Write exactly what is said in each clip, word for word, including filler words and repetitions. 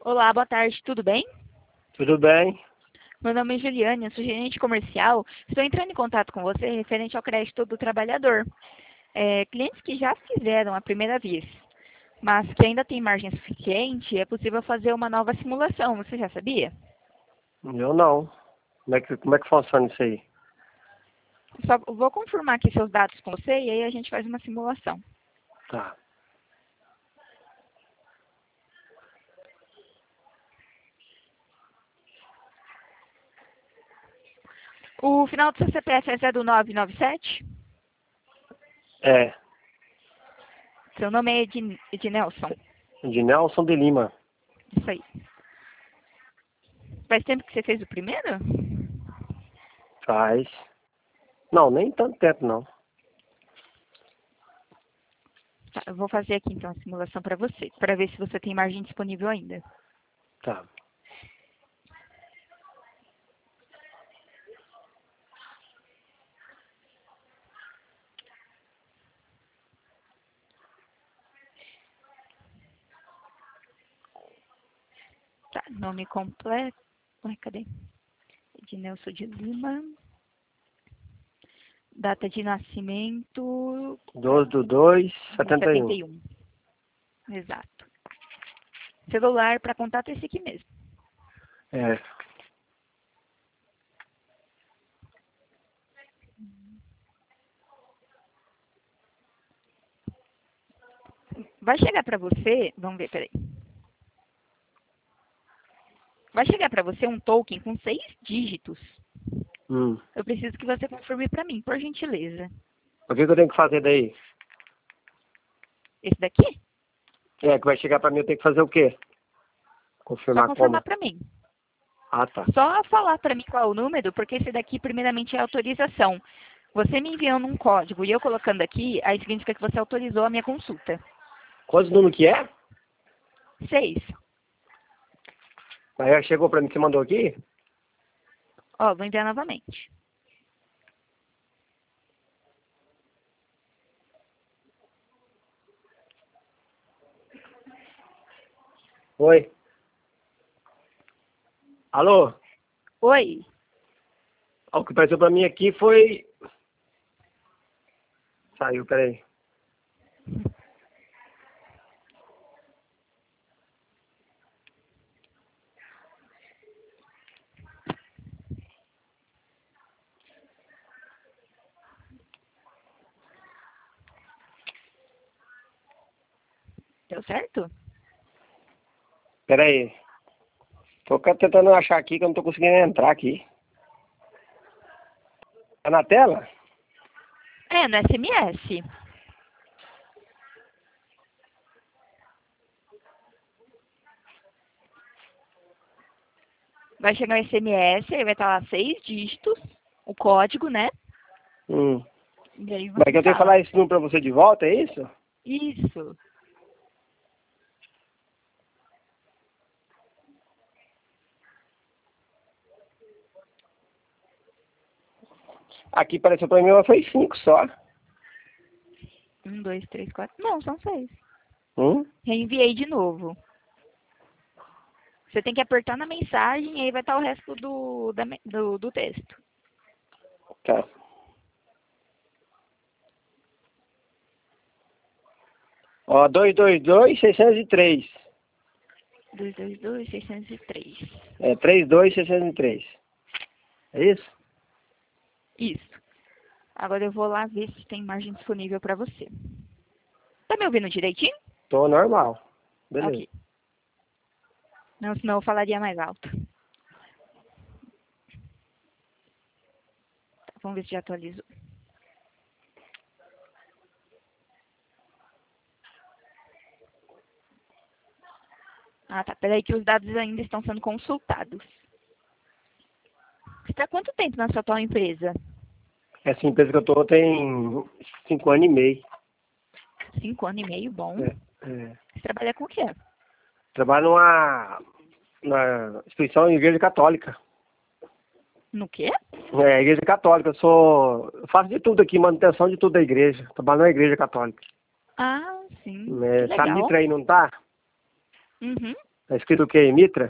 Olá, boa tarde, tudo bem? Tudo bem? Meu nome é Juliane, eu sou gerente comercial. Estou entrando em contato com você referente ao crédito do trabalhador. É, clientes que já fizeram a primeira vez, mas que ainda têm margem suficiente, é possível fazer uma nova simulação. Você já sabia? Eu não. Como é que, como é que funciona isso aí? Só vou confirmar aqui seus dados com você e aí a gente faz uma simulação. Tá. O final do seu C P F é zero nove nove sete? É, Seu nome é Edn- Ednelson. de Nelson de Lima. Isso aí. Faz tempo que você fez o primeiro? Faz. Não, nem tanto tempo não. Tá, eu vou fazer aqui então a simulação para você, para ver se você tem margem disponível ainda. Tá. Tá, nome completo. Ai, cadê? Ednelson de Lima. Data de nascimento, doze do dois, de setenta e um. setenta e um. Exato. Celular para contato é esse aqui mesmo. É. Vai chegar para você, vamos ver, peraí. Vai chegar para você um token com seis dígitos. Hum. Eu preciso que você confirme para mim, por gentileza. O que, que eu tenho que fazer daí? Esse daqui? É, que vai chegar pra mim, eu tenho que fazer o quê? Só Confirmar confirmar como? para mim. Ah, tá. Só falar para mim qual é o número, porque esse daqui primeiramente é autorização. Você me enviando um código e eu colocando aqui, aí significa que você autorizou a minha consulta. Quantos números que é? Seis. Aí chegou pra mim, você mandou aqui? Ó, vou enviar novamente. Oi. Alô? Oi. O que apareceu pra mim aqui foi... Saiu, peraí. Deu certo? Peraí. Tô ca- tentando achar aqui que eu não tô conseguindo entrar aqui. Tá na tela? É, no S M S. Vai chegar o S M S, aí vai estar lá seis dígitos, o código, né? Hum. E aí Mas você que eu tenho que fala. falar esse número pra você de volta, é isso? Isso. Aqui apareceu pra mim, mas foi cinco só. Um, dois, três, quatro. Não, são seis. Hum? Reenviei de novo. Você tem que apertar na mensagem e aí vai estar o resto do, da me- do, do texto. Tá. Ó, dois dois dois, seiscentos e três. dois dois dois, seiscentos e três. É, três dois, seiscentos e três. É isso? Isso. Agora eu vou lá ver se tem margem disponível para você. Tá me ouvindo direitinho? Tô normal. Beleza. Ok. Não, senão eu falaria mais alto. Tá, vamos ver se já atualizou. Ah, tá. Peraí que os dados ainda estão sendo consultados. Você está há quanto tempo na sua atual empresa? Essa empresa que eu tô tem cinco anos e meio. Cinco anos e meio, bom. É, é. Você trabalha com o quê? Trabalho numa, na instituição Igreja Católica. No quê? É, Igreja Católica. Eu sou. Eu faço de tudo aqui, manutenção de tudo da igreja. Trabalho na Igreja Católica. Ah, sim. Que É, sabe de legal. trem, não tá? Uhum. Tá escrito o quê? Mitra?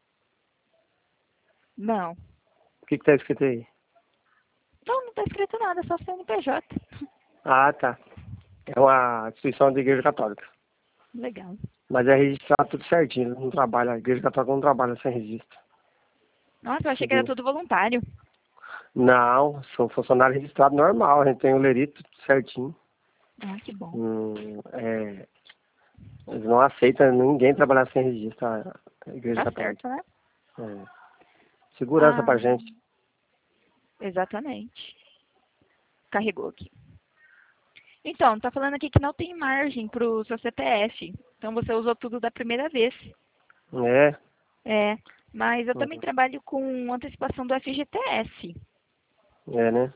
Não. O que que tá escrito aí? Não, não tá escrito nada, só C N P J. Ah, tá. É uma instituição da Igreja Católica. Legal. Mas é registrado tudo certinho, não trabalha. A Igreja Católica não trabalha sem registro. Nossa, eu achei que era tudo voluntário. Não, sou funcionário registrado normal, a gente tem o lerito tudo certinho. Ah, que bom. Hum, é, eles não aceitam ninguém trabalhar sem registro, a a Igreja Tá Católica. certo, né? É. Segurança Ah, pra gente. exatamente. Carregou aqui. Então, tá falando aqui que não tem margem pro seu C P F. Então você usou tudo da primeira vez. É. É, mas eu também Uhum. trabalho com antecipação do F G T S. É, né?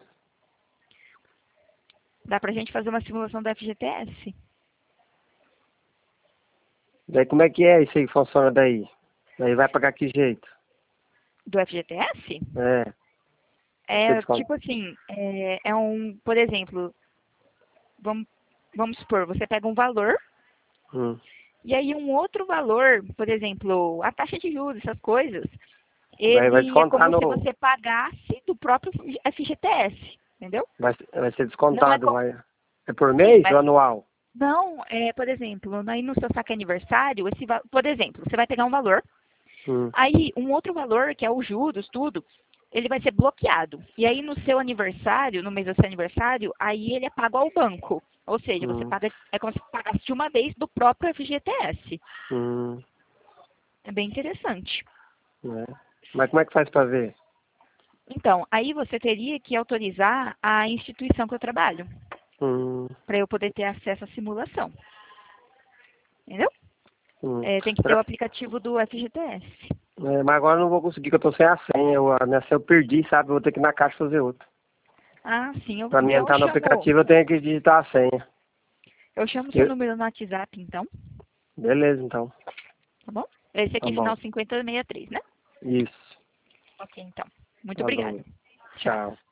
Dá pra gente fazer uma simulação do F G T S? Daí como é que é isso aí que funciona daí? Daí vai pagar que jeito? Do F G T S? É. Você É desconta. tipo assim, é, é um, por exemplo, vamos, vamos supor, você pega um valor Hum. e aí um outro valor, por exemplo, a taxa de juros, essas coisas, Daí vai ele é descontar como se no. você pagasse do próprio F G T S, entendeu? Vai, vai ser Não é descontado, como, vai. É por sim, mês mas ou anual? não, é, por exemplo, aí no seu saque aniversário, esse, va- por exemplo, você vai pegar um valor, Hum. aí um outro valor, que é os juros, tudo, ele vai ser bloqueado. E aí no seu aniversário, no mês do seu aniversário, aí ele é pago ao banco. Ou seja, você Hum. paga, é como se pagasse de uma vez do próprio F G T S. Hum. É bem interessante. É. Mas como é que faz pra ver? Então, aí você teria que autorizar a instituição que eu trabalho, Hum. para eu poder ter acesso à simulação. Entendeu? Hum. É, tem que ter o aplicativo do F G T S. É, mas agora eu não vou conseguir, que eu tô sem a senha. Eu, a minha senha eu perdi, sabe? Eu vou ter que ir na caixa fazer outra. Ah, sim. Eu, Pra mim então eu entrar no chamo, aplicativo, eu tenho que digitar a senha. eu chamo seu Eu- número no WhatsApp, então. Beleza, então. Tá bom? Esse Tá aqui, bom. final cinquenta e sessenta e três, né? Isso. Ok, então. Muito Falou. obrigada. Tchau. Tchau.